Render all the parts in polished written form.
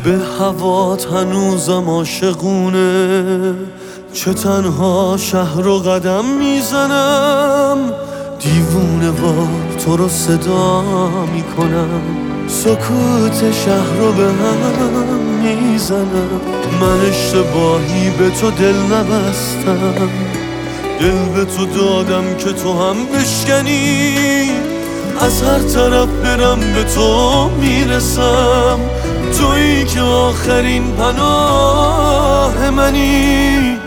به هوات هنوزم عاشقونه، چه تنها شهر و قدم میزنم، دیوونه وار تو رو صدا میکنم، سکوت شهر رو به هم میزنم. من اشتباهی به تو دل نبستم، دل به تو دادم که تو هم بشکنی، از هر طرف برم به تو میرسم، تویی که آخرین پناه منی.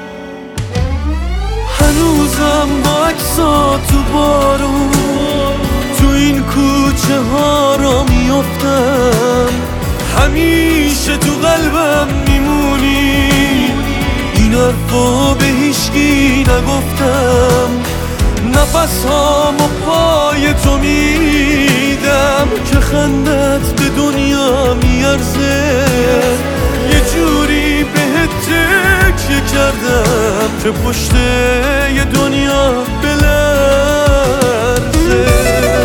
هنوزم با عکسات تو بارون تو این کوچه ها را میافتم، همیشه تو قلبم میمونی، این حرفا به هیچکی نگفتم، نفس هامو پای تو میدم که خندت به دنیا میارزه، یه جوری بهت تکیه کردم که پشت یه دنیا بلرزه.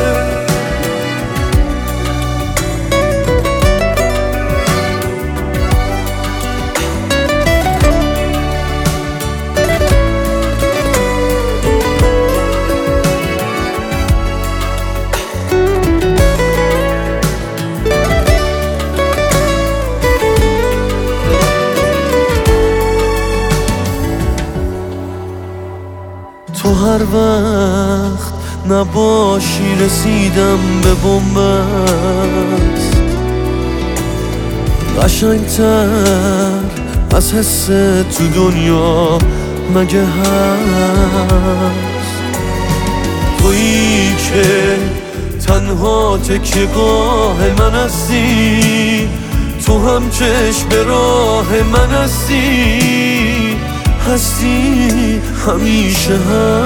تو هر وقت نباشی رسیدم به بن‌بست، قشنگتر از حس تو دنیا مگه هست؟ تویی که تنها تکیه‌گاه من هستی، تو هم چشم به راه من هستی، همیشه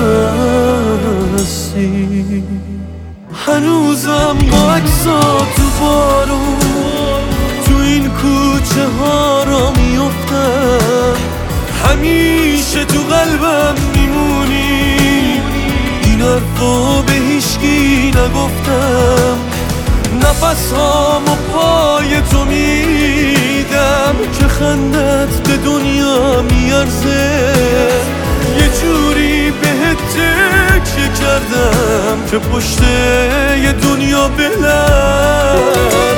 هستی. هنوزم با عکسات تو بارون تو این کوچه ها را میافتم، همیشه تو قلبم میمونی، این حرفا به هیچکی نگفتم، نفس هامو پای تو میدم که خندت به دنیا میارزه، یه جوری بهت تکیه کردم که پشت یه دنیا بلرزه.